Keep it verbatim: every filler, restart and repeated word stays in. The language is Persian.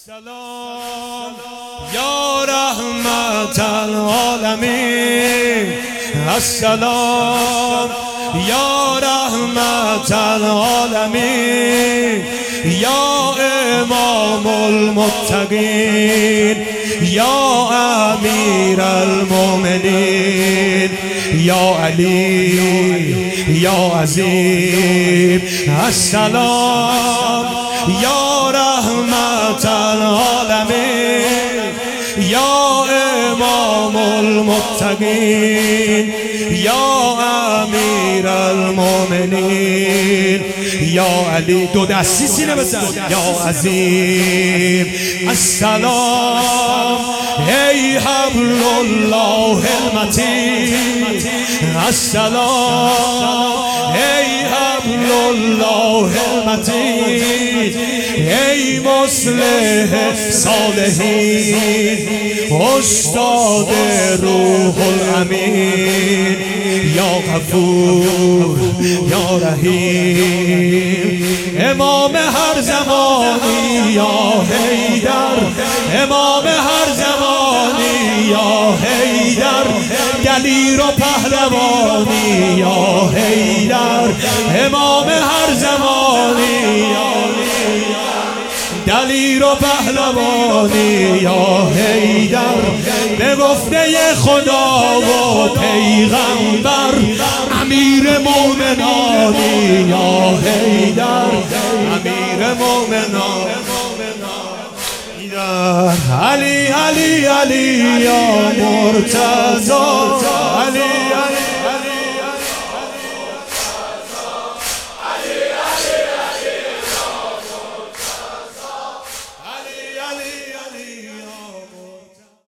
السلام یا رحمت العالمین، السلام یا رحمت العالمین، یا امام المتقین، یا امیر المؤمنین، یا علی یا عظیم. السلام یا رحمت العالمین، یا امام المتقین، یا امیر المؤمنین، یا علی. دو دستی سینه بزن. یا عظیم. السلام ای حبل الله المتین، السلام ای حبل الله المتین، ای مصلح صالحین، استاد روح الامین، یا غفور یا رحیم، امام هر زمانی یا حیدر، امام هر زمانی یا حیدر، دلیر و پهلوانی یا حیدر، امام هر زمانی یا دلیر و پهلوانی یا حیدر، به گفته خدا و پیغمبر، امیر مومنانی یا حیدر، امیر مومنانی. علی علی علی یا مرتضی، علی علی Ali, Ali,